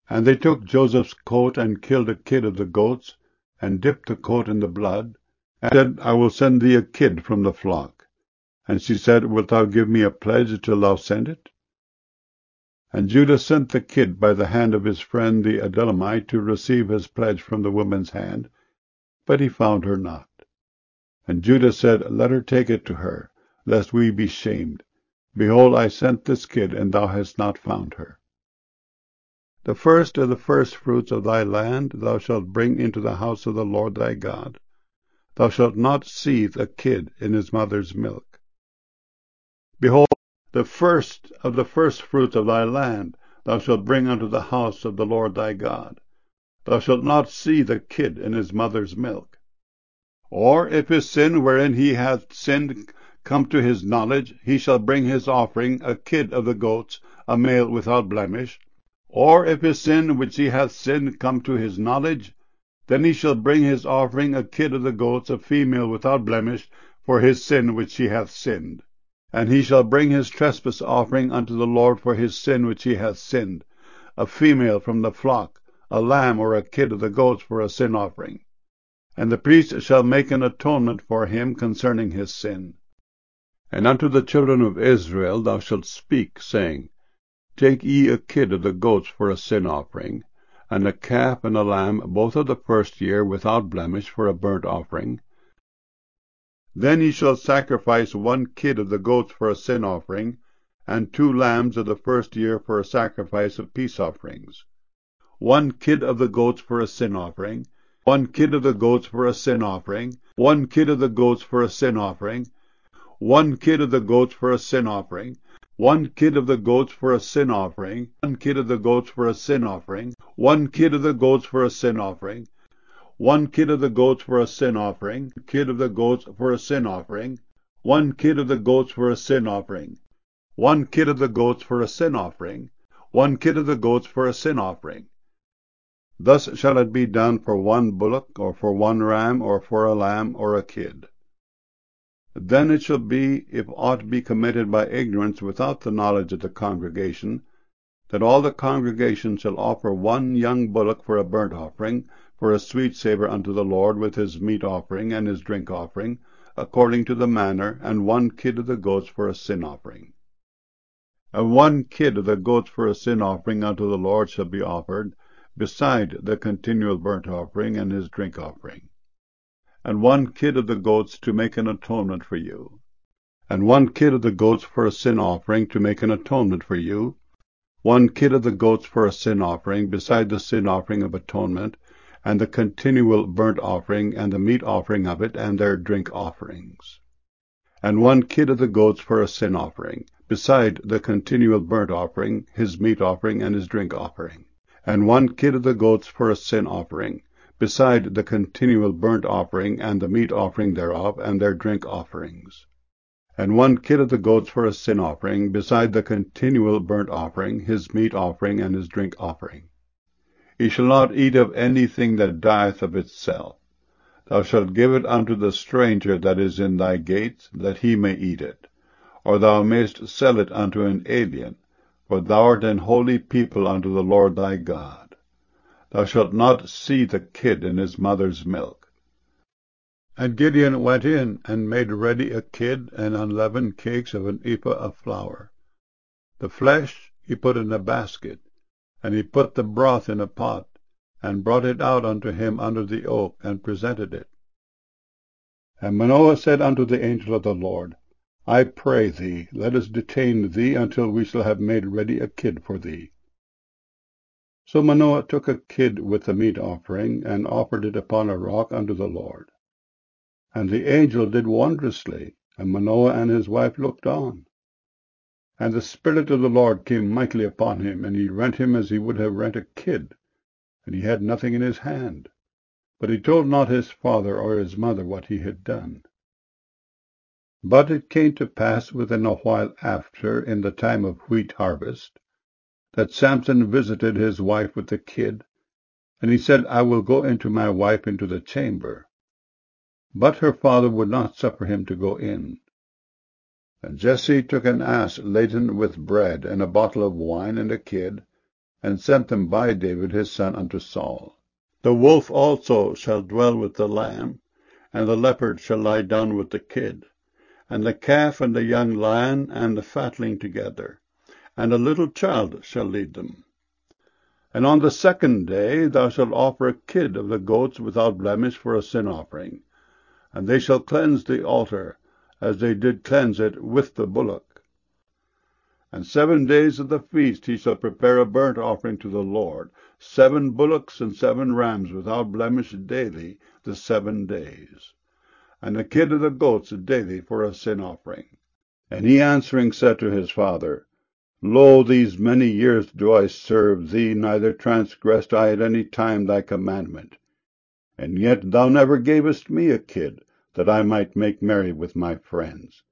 And they took Joseph's coat, and killed a kid of the goats, and dipped the coat in the blood, and said, I will send thee a kid from the flock. And she said, Wilt thou give me a pledge till thou send it? And Judah sent the kid by the hand of his friend the Adullamite to receive his pledge from the woman's hand, but he found her not. And Judah said, Let her take it to her, lest we be shamed. Behold, I sent this kid, and thou hast not found her. The first of the firstfruits of thy land thou shalt bring into the house of the Lord thy God. Thou shalt not seethe a kid in his mother's milk. Behold, the first of the firstfruits of thy land thou shalt bring unto the house of the Lord thy God. Thou shalt not seethe a kid in his mother's milk. Or if his sin wherein he hath sinned come to his knowledge, he shall bring his offering, a kid of the goats, a male without blemish. Or if his sin which he hath sinned come to his knowledge, then he shall bring his offering, a kid of the goats, a female without blemish, for his sin which he hath sinned. And he shall bring his trespass offering unto the Lord for his sin which he hath sinned, a female from the flock, a lamb or a kid of the goats for a sin offering. And the priest shall make an atonement for him concerning his sin. And unto the children of Israel thou shalt speak, saying, Take ye a kid of the goats for a sin offering, and a calf and a lamb, both of the first year, without blemish, for a burnt offering. Then ye shall sacrifice 1 kid of the goats for a sin offering, and 2 lambs of the first year for a sacrifice of peace offerings. 1 kid of the goats for a sin offering, 1 kid of the goats for a sin offering, 1 kid of the goats for a sin offering, 1 kid of the goats for a sin offering, 1 kid of the goats for a sin offering, 1 kid of the goats for a sin offering, 1 kid of the goats for a sin offering, 1 kid of the goats for a sin offering, kid of the goats for a sin offering, 1 kid of the goats for a sin offering, 1 kid of the goats for a sin offering, 1 kid of the goats for a sin offering. Thus shall it be done for 1 bullock, or for 1 ram, or for a lamb, or a kid. Then it shall be, if aught be committed by ignorance without the knowledge of the congregation, that all the congregation shall offer 1 young bullock for a burnt offering, for a sweet savour unto the Lord, with his meat offering and his drink offering, according to the manner, and 1 kid of the goats for a sin offering. And 1 kid of the goats for a sin offering unto the Lord shall be offered, beside the continual burnt offering and his drink offering. And 1 kid of the goats to make an atonement for you. And 1 kid of the goats for a sin offering to make an atonement for you. 1 kid of the goats for a sin offering, beside the sin offering of atonement, and the continual burnt offering, and the meat offering of it, and their drink offerings. And 1 kid of the goats for a sin offering, beside the continual burnt offering, his meat offering, and his drink offering. And 1 kid of the goats for a sin offering, beside the continual burnt offering, and the meat offering thereof, and their drink offerings. And 1 kid of the goats for a sin offering, beside the continual burnt offering, his meat offering, and his drink offering. Ye shall not eat of anything that dieth of itself. Thou shalt give it unto the stranger that is in thy gates, that he may eat it. Or thou mayst sell it unto an alien, for thou art an holy people unto the Lord thy God. Thou shalt not seethe a kid in his mother's milk. And Gideon went in, and made ready a kid and unleavened cakes of an ephah of flour. The flesh he put in a basket, and he put the broth in a pot, and brought it out unto him under the oak, and presented it. And Manoah said unto the angel of the Lord, I pray thee, let us detain thee until we shall have made ready a kid for thee. So Manoah took a kid with the meat offering, and offered it upon a rock unto the Lord. And the angel did wondrously, and Manoah and his wife looked on. And the Spirit of the Lord came mightily upon him, and he rent him as he would have rent a kid, and he had nothing in his hand. But he told not his father or his mother what he had done. But it came to pass within a while after, in the time of wheat harvest, that Samson visited his wife with the kid, and he said, I will go into my wife into the chamber. But her father would not suffer him to go in. And Jesse took an ass laden with bread, and a bottle of wine, and a kid, and sent them by David his son unto Saul. The wolf also shall dwell with the lamb, and the leopard shall lie down with the kid, and the calf and the young lion and the fatling together, and a little child shall lead them. And on the 2nd day thou shalt offer a kid of the goats without blemish for a sin offering, and they shall cleanse the altar, as they did cleanse it with the bullock. And 7 days of the feast he shall prepare a burnt offering to the Lord, 7 bullocks and 7 rams without blemish daily the 7 days, and a kid of the goats daily for a sin offering. And he answering said to his father, Lo, these many years do I serve thee, neither transgressed I at any time thy commandment. And yet thou never gavest me a kid, that I might make merry with my friends.